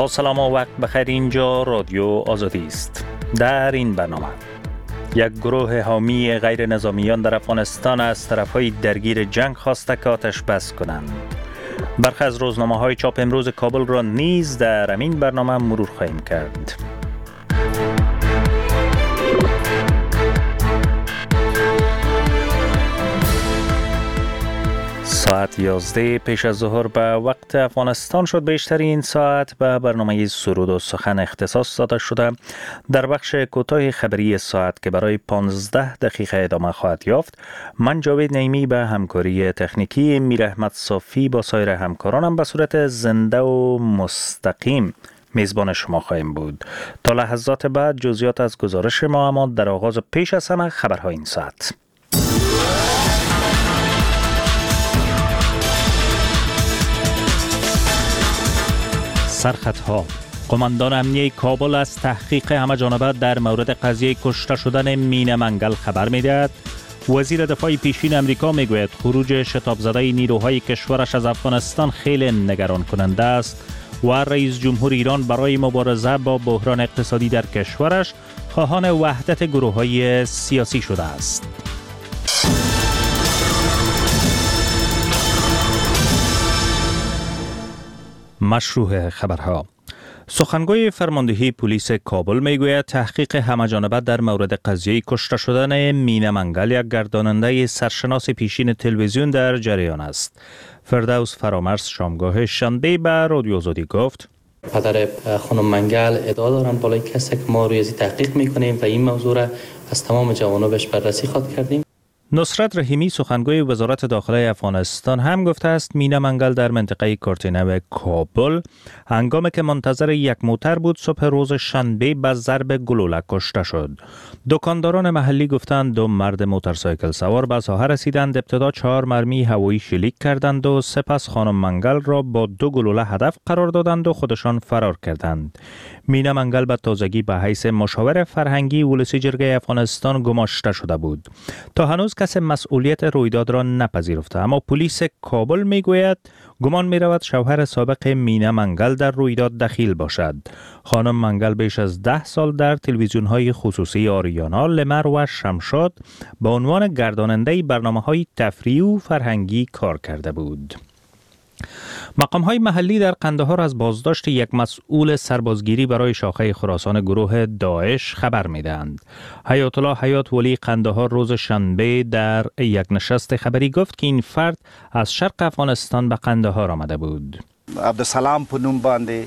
با سلام و وقت بخیر. اینجا رادیو آزادی است. در این برنامه یک گروه حامی غیر نظامیان در افغانستان از طرفهای درگیر جنگ خواسته که آتش بس کنند. برخی از روزنامه‌های چاپ امروز کابل را نیز در همین برنامه مرور خواهیم کرد. ساعت 11 پیش از ظهر به وقت افغانستان شد. بیشترین ساعت به برنامه سرود و سخن اختصاص داده شده. در بخش کوتاه خبری ساعت که برای 15 دقیقه ادامه خواهد یافت، من جاوید نعیمی به همکاری تکنیکی میر احمد صافی با سایر همکارانم به صورت زنده و مستقیم میزبان شما خواهیم بود. تا لحظات بعد جزئیات از گزارش ما، اما در آغاز پیش از همه خبرهای این ساعت. سرخطها: قماندان امنیه کابل از تحقیق همه‌جانبه در مورد قضیه کشته شدن مینا منگل خبر می‌دهد. وزیر دفاع پیشین امریکا میگوید خروج شتاب زده نیروهای کشورش از افغانستان خیلی نگران کننده است و رئیس جمهور ایران برای مبارزه با بحران اقتصادی در کشورش خواهان وحدت گروه‌های سیاسی شده است. مشروع خبرها: سخنگوی فرماندهی پلیس کابل میگوید تحقیق همه‌جانبه در مورد قضیه کشته شدن مینا منگل، یک گرداننده سرشناس پیشین تلویزیون، در جریان است. فردوس فرامرز شامگاه شنبه به رادیو آزادی گفت: پدر خانم منگل ادعا دارند بالای کسی که ما روی تحقیق میکنیم و این موضوع را از تمام جوانبش بررسی خواهد کردیم. نصرت رحیمی سخنگوی وزارت داخله افغانستان هم گفته است مینا منگل در منطقه کارتینو کابل هنگامی که منتظر یک موتر بود صبح روز شنبه به ضرب گلوله کشته شد. دکانداران محلی گفتند دو مرد موتورسایکل سوار به ساحه رسیدند، ابتدا 4 مرمی هوایی شلیک کردند و سپس خانم منگل را با 2 گلوله هدف قرار دادند و خودشان فرار کردند. مینا منگل به تازگی به حیث مشاور فرهنگی ولسی جرگه افغانستان گماشته شده بود. تا هنوز کسی مسئولیت رویداد را نپذیرفته، اما پلیس کابل میگوید گمان میرود شوهر سابق مینا منگل در رویداد دخیل باشد. خانم منگل بیش از 10 سال در تلویزیون‌های خصوصی آریانا، لمر و شمشاد به عنوان گرداننده برنامه‌های تفریحی و فرهنگی کار کرده بود. مقام‌های محلی در قندهار از بازداشت یک مسئول سربازگیری برای شاخه خراسان گروه داعش خبر می‌دهند. حیات الله حیات ولی قندهار روز شنبه در یک نشست خبری گفت که این فرد از شرق افغانستان به قندهار آمده بود. عبدالسلام په نوم باندې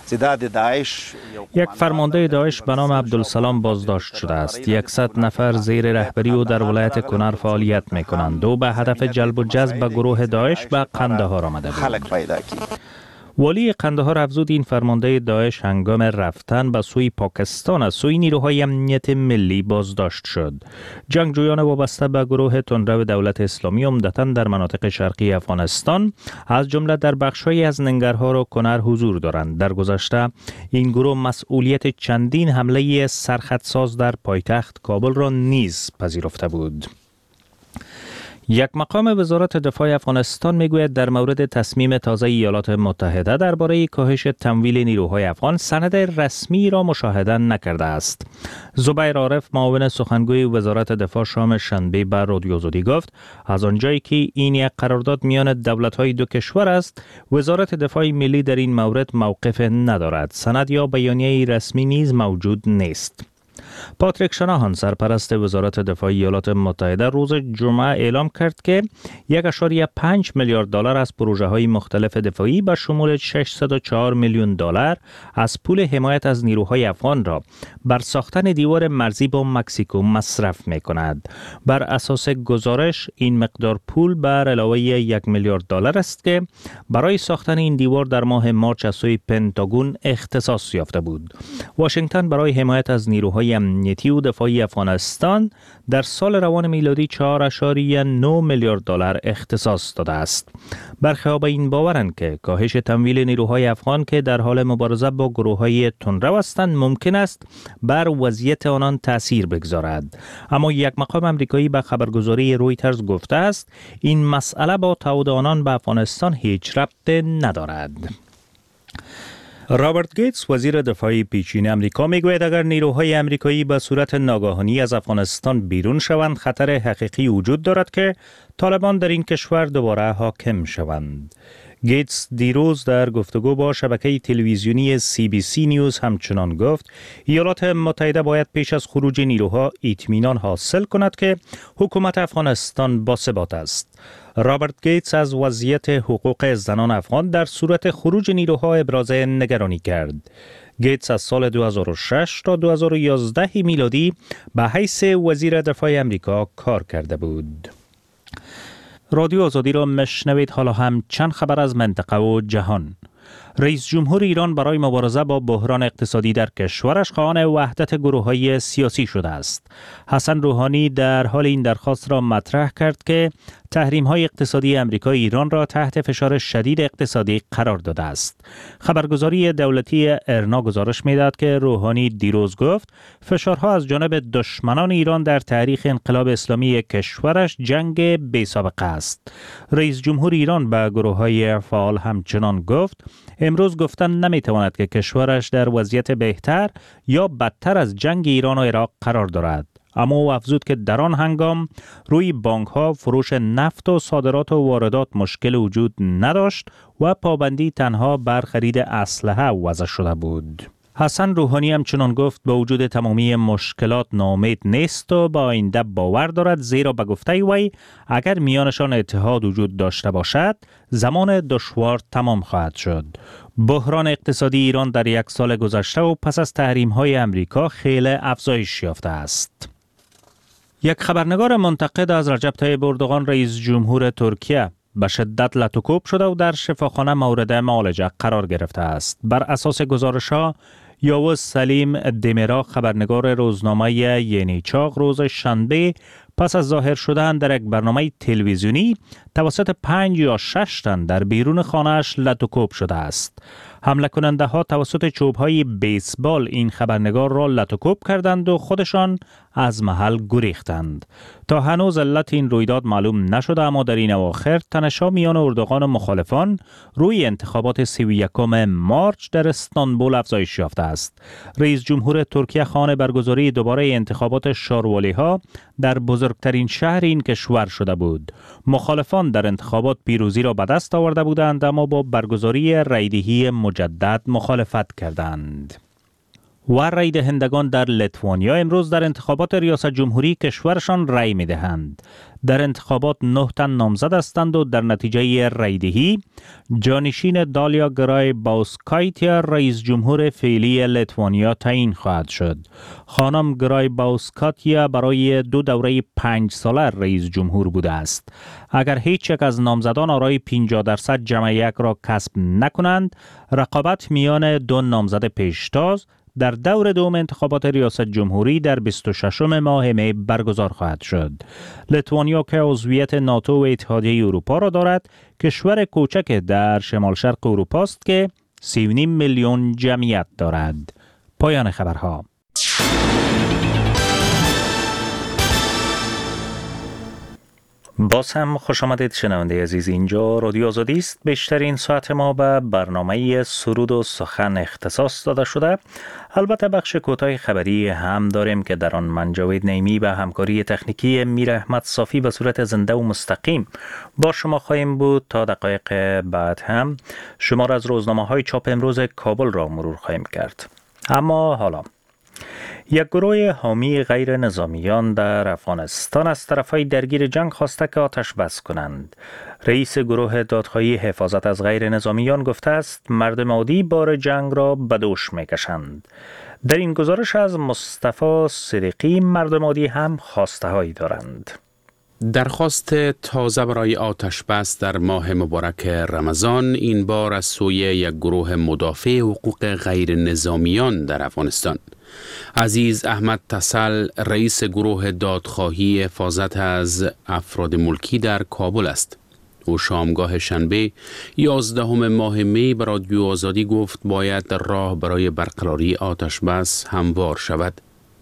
یک فرمانده داعش به نام عبدالسلام بازداشت شده است. 100 نفر زیر رهبری او در ولایت کنر فعالیت می کنند و به هدف جلب و جذب گروه داعش به قندهار آمده بود. والی قندهار افزود این فرمانده داعش هنگام رفتن به سوی پاکستان از سوی نیروهای امنیت ملی بازداشت شد. جنگجویان وابسته به گروه تندرو دولت اسلامی عمدتاً در مناطق شرقی افغانستان از جمله در بخش‌هایی از ننگرهار و کنر حضور دارند. در گذشته این گروه مسئولیت چندین حمله سرخطساز در پایتخت کابل را نیز پذیرفته بود. یک مقام وزارت دفاع افغانستان میگوید در مورد تصمیم تازه ایالات متحده درباره کاهش تمویل نیروهای افغان سند رسمی را مشاهده نکرده است. زبیر عارف معاون سخنگوی وزارت دفاع شام شنبه به رادیو آزادی گفت از آنجایی که این یک قرارداد میان دولت‌های دو کشور است، وزارت دفاع ملی در این مورد موقف ندارد. سند یا بیانیه رسمی نیز موجود نیست. پاتریک شناهان سرپرست وزارت دفاع ایالات متحده روز جمعه اعلام کرد که 1.5 میلیارد دلار از پروژه‌های مختلف دفاعی به شمول 604 میلیون دلار از پول حمایت از نیروهای افغان را بر ساختن دیوار مرزی با مکزیکو مصرف می‌کند. بر اساس گزارش این مقدار پول بر علاوه 1 میلیارد دلار است که برای ساختن این دیوار در ماه مارس از سوی پنتاگون اختصاص یافته بود. واشنگتن برای حمایت از نیروهای امنیتی و دفاعی افغانستان در سال روان میلادی 4.9 میلیارد دلار اختصاص داده است. برخی به این باورند که کاهش تمویل نیروهای افغان که در حال مبارزه با گروه‌های تندرو هستند ممکن است بر وضعیت آنان تأثیر بگذارد. اما یک مقام آمریکایی به خبرگزاری رویترز گفته است این مسئله با تعهد آنان به افغانستان هیچ ربطی ندارد. رابرت گیتس وزیر دفاع پیشین امریکا میگوید اگر نیروهای امریکایی به صورت ناگهانی از افغانستان بیرون شوند خطر حقیقی وجود دارد که طالبان در این کشور دوباره حاکم شوند. گیتس دیروز در گفتگو با شبکه تلویزیونی CBC نیوز همچنان گفت ایالات متحده باید پیش از خروج نیروها اطمینان حاصل کند که حکومت افغانستان باثبات است. رابرت گیتس از وضعیت حقوق زنان افغان در صورت خروج نیروها ابراز نگرانی کرد. گیتس از سال 2006 تا 2011 میلادی به حیث وزیر دفاع امریکا کار کرده بود. رادیو آزادی را مشنوید. حالا هم چند خبر از منطقه و جهان. رئیس جمهور ایران برای مبارزه با بحران اقتصادی در کشورش خواهان وحدت گروه‌های سیاسی شده است. حسن روحانی در حال این درخواست را مطرح کرد که تحریم‌های اقتصادی آمریکا ایران را تحت فشار شدید اقتصادی قرار داده است. خبرگزاری دولتی ارنا گزارش می‌دهد که روحانی دیروز گفت فشارها از جانب دشمنان ایران در تاریخ انقلاب اسلامی کشورش جنگ بی‌سابقه است. رئیس جمهور ایران به گروه‌های فعال همچنان گفت امروز گفتن نمی‌تواند که کشورش در وضعیت بهتر یا بدتر از جنگ ایران و عراق قرار دارد. اما او افزود که در آن هنگام روی بانک‌ها فروش نفت و صادرات و واردات مشکل وجود نداشت و پابندی تنها بر خرید اسلحه وضع شده بود. حسن روحانی همچنان گفت با وجود تمامی مشکلات ناامید نیست و با آینده باور دارد، زیرا به گفته وی اگر میانشان اتحاد وجود داشته باشد زمان دشوار تمام خواهد شد. بحران اقتصادی ایران در یک سال گذشته و پس از تحریم‌های امریکا خیلی افزایش یافته است. یک خبرنگار منتقد از رجب طیب اردوغان رئیس جمهور ترکیه به شدت لطوکوب شده و در شفاخانه مورد معالجه قرار گرفته است. بر اساس گزارش‌ها یاوز سلیم دمیرا خبرنگار روزنامه یعنی چاق روز شنبه پس از ظاهر شدن در یک برنامه تلویزیونی توسط 5 یا 6 تن در بیرون خانه‌اش لطوکوب شده است. حمله کننده ها توسط چوب‌های بیسبال این خبرنگار را لطوکوب کردند و خودشان از محل گریختند. تا هنوز علت این رویداد معلوم نشده، اما در این اواخر تنش‌ها میان اردوغان و مخالفان روی انتخابات 31 مارچ در استانبول افزایش یافته است. رئیس جمهور ترکیه خواهان برگزاری دوباره انتخابات شارولی‌ها در بزرگترین شهر این کشور شده بود. مخالفان در انتخابات پیروزی را به دست آورده بودند، اما با برگزاری رایدهی مجدد مخالفت کردند. و رای دهندگان در لیتوانیا امروز در انتخابات ریاست جمهوری کشورشان رای می دهند. در انتخابات 9 تن نامزد هستند و در نتیجه رایدهی جانشین دالیا گرایباوسکایتیا رئیس جمهور فعلی لیتوانیا تعیین خواهد شد. خانم گرایباوسکایتیا برای 2 دوره 5 ساله رئیس جمهور بوده است. اگر هیچ یک از نامزدان آرای 50% جمع یک را کسب نکنند، رقابت میان 2 نامزد پیشتاز در دور دوم انتخابات ریاست جمهوری در 26 ماه می برگزار خواهد شد. لیتوانیا که عضویت ناتو و اتحادیه اروپا را دارد، کشور کوچک در شمال شرق اروپا است که 3.5 میلیون جمعیت دارد. پایان خبرها. باز هم خوش آمدید شنونده عزیز، اینجا رادیو آزادی است. بیشترین ساعت ما به برنامه سرود و سخن اختصاص داده شده. البته بخش کوتاه خبری هم داریم که در آن من جاوید نعیمی به همکاری تکنیکی میر احمد صافی به صورت زنده و مستقیم با شما خواهیم بود. تا دقایق بعد هم شمار از روزنامه‌های چاپ امروز کابل را مرور خواهیم کرد. اما حالا یک گروه حامی غیر نظامیان در افغانستان از طرفهای درگیر جنگ خواسته که آتش بس کنند. رئیس گروه دادخواهی حفاظت از غیر نظامیان گفته است مردم عادی بار جنگ را به دوش میکشند. در این گزارش از مصطفی صدیقی مردم عادی هم خواسته هایی دارند. درخواست تازه برای آتش بس در ماه مبارک رمضان این بار از سوی یک گروه مدافع حقوق غیر نظامیان در افغانستان. عزیز احمد تسل رئیس گروه دادخواهی حفاظت از افراد ملکی در کابل است. او شامگاه شنبه 11 ماه می به رادیو آزادی گفت باید راه برای برقراری آتش بس هموار شود.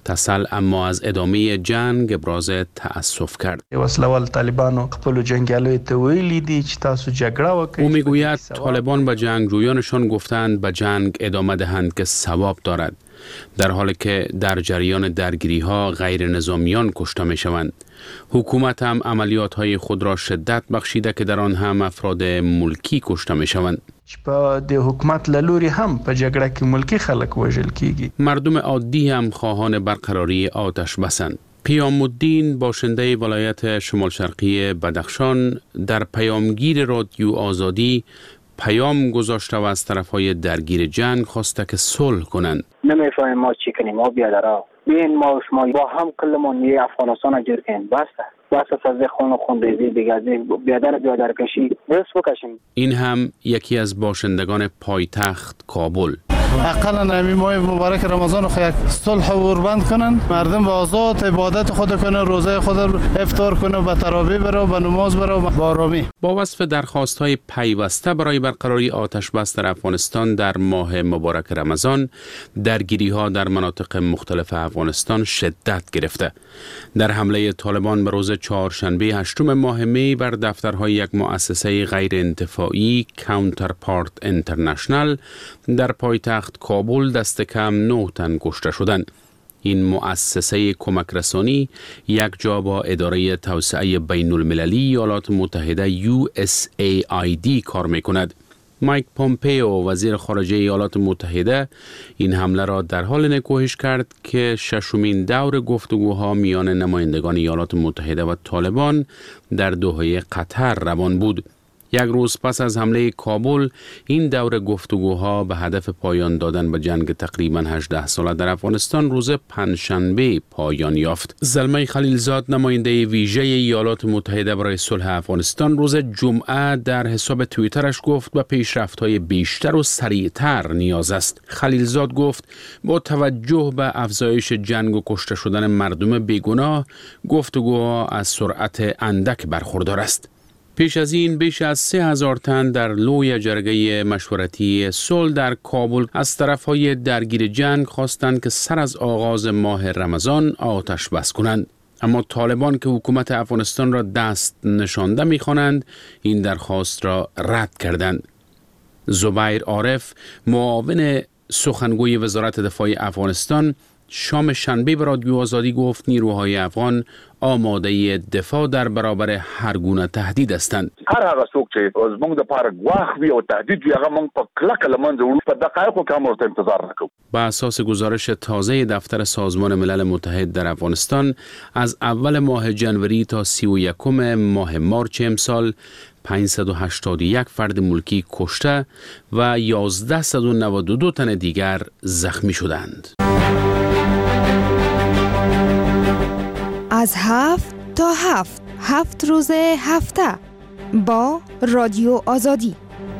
تسل اما از ادامه جنگ ابراز تأسف کرد. وسلوال طالبانو خپل جنگیالو ته ویلي دي چې تاسو جګړه وکړئ. او میگوید طالبان به جنگجویانشان گفتند به جنگ ادامه دهند که ثواب دارد، در حالی که در جریان درگیری ها غیر نظامیان کشته می شوند. حکومت هم عملیات های خود را شدت بخشیده که در آن هم افراد ملکی کشته می شوند. په د حکومت لوري هم په جګړه کې ملکی خلک وژل کیږي. مردم عادی هم خواهان برقراری آتش بسند. پیام الدین باشنده ولایت شمال شرقی بدخشان در پیامگیر رادیو آزادی پیام گذاشته و از طرفهای درگیر جنگ خواسته که صلح کنند. نمیفهمیم ما چی کنیم، ما بیادرها بین ما و شما با هم کلمون یه افغانستان جور کنیم. بس از خونریزی دیگه از بیادر کشی دست بکشیم. این هم یکی از باشندگان پایتخت کابل. اقلا نمی ماه مبارک رمضان خو یک صلح و قربان کنن، مردم با آزاد عبادت خود کنه، روزه خود افطار کنه، به تراویح بره، به نماز بره، با آرامی. با وصف درخواست‌های پیوسته برای برقراری آتش بس در افغانستان در ماه مبارک رمضان، درگیری‌ها در مناطق مختلف افغانستان شدت گرفته. در حمله طالبان به روز چهارشنبه 8 ماه می بر دفترهای یک مؤسسه غیر انتفاعی کانترپارت اینترنشنال در پایتخت کابل دست کم 9 تن کشته شدند. این مؤسسه کمک رسانی یک جا با اداره توسعه بین المللی ایالات متحده USAID کار می کند. مایک پومپیو وزیر خارجه ایالات متحده این حمله را در حال نکوهش کرد که ششمین دور گفتگوها میان نمایندگان ایالات متحده و طالبان در دوحه قطر روان بود. یک روز پس از حمله کابل این دور گفتگوها به هدف پایان دادن به جنگ تقریباً 18 ساله در افغانستان روز پنجشنبه پایان یافت. زلمه خلیلزاد نماینده ویژه ایالات متحده برای صلح افغانستان روز جمعه در حساب توییترش گفت به پیشرفت‌های بیشتر و سریعتر نیاز است. خلیلزاد گفت با توجه به افزایش جنگ و کشته شدن مردم بیگناه گفتگوها از سرعت اندک برخوردار است. پیش از این بیش از 3000 تن در لوی جرگه مشورتی صلح در کابل از طرفهای درگیر جنگ خواستند که سر از آغاز ماه رمضان آتش بس کنند. اما طالبان که حکومت افغانستان را دست نشانده می‌خوانند این درخواست را رد کردند. زبیر عارف معاون سخنگوی وزارت دفاع افغانستان شام شنبه به رادیو آزادی گفت نیروهای افغان آماده دفاع در برابر هر گونه تهدید هستند. هر هغه څوک چې زموږ د پاره غواخ وي او تهدید وي هغه موږ په کلکه له منځه وړو، په دقایقو کې هم ورته انتظار نکوو. بر اساس گزارش تازه دفتر سازمان ملل متحد در افغانستان از اول ماه جنوری تا 31 ماه مارچ امسال 581 فرد ملکی کشته و 1192 تن دیگر زخمی شدند. از 7 تا 7 روز هفته با رادیو آزادی.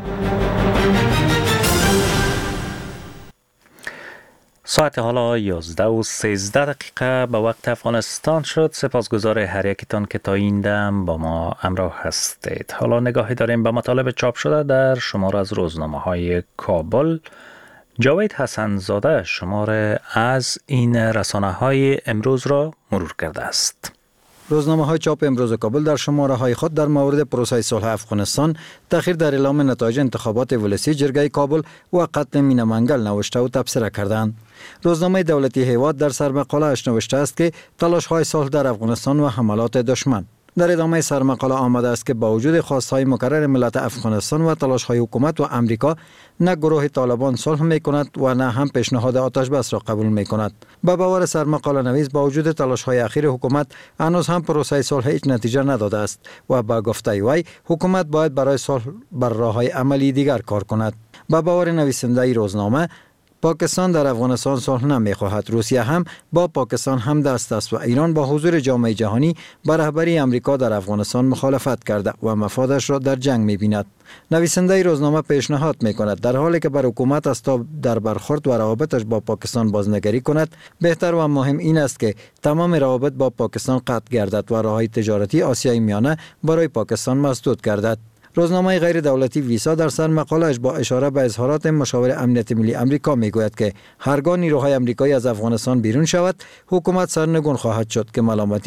ساعت حالا 11:13 به وقت افغانستان شد. سپاسگزار هر یکتان که تا این دم با ما همراه هستید. حالا نگاهی داریم به مطالب چاپ شده در شماره از روزنامه‌های کابل. جاوید حسن‌زاده شماره از این رسانه‌های امروز را مرور کرده است. روزنامه‌های چاپ امروز کابل در شماره‌های خود در مورد پروسه صلح افغانستان، تأخیر در اعلام نتایج انتخابات ولسی جرگه کابل و قتل مینا منگل نوشته و تبصره کردند. روزنامه دولتی هیواد در سرمقاله‌اش نوشته است که تلاش‌های صلح در افغانستان و حملات دشمن. در ادامه سرمقاله آمده است که با وجود خواستهای مکرر ملت افغانستان و تلاش‌های حکومت و امریکا، نه گروه طالبان صلح می‌کند و نه هم پیشنهاد آتش بس را قبول می‌کند. به باور سرمقاله نویس با وجود تلاش‌های اخیر حکومت هنوز هم پروسه صلح هیچ نتیجه نداده است و با گفته وی حکومت باید برای صلح بر راه‌های عملی دیگر کار کند. به باور نویسنده روزنامه پاکستان در افغانستان صلح نمی‌خواهد. روسیه هم با پاکستان هم دست است و ایران با حضور جامعه جهانی با رهبری امریکا در افغانستان مخالفت کرده و مفادش را در جنگ می‌بیند. نویسنده روزنامه پیشنهاد می‌کند در حالی که بر حکومت است تا در برخورد و روابطش با پاکستان بازنگری کند، بهتر و مهم این است که تمام روابط با پاکستان قطع گردد و راه‌های تجارتی آسیای میانه برای پاکستان مسدود گردد. روزنامه غیر دولتی ویسا در سر مقاله‌اش با اشاره به اظهارات مشاور امنیت ملی آمریکا میگوید که هرگاه نیروهای آمریکایی از افغانستان بیرون شود، حکومت سرنگون خواهد شد که ملامتی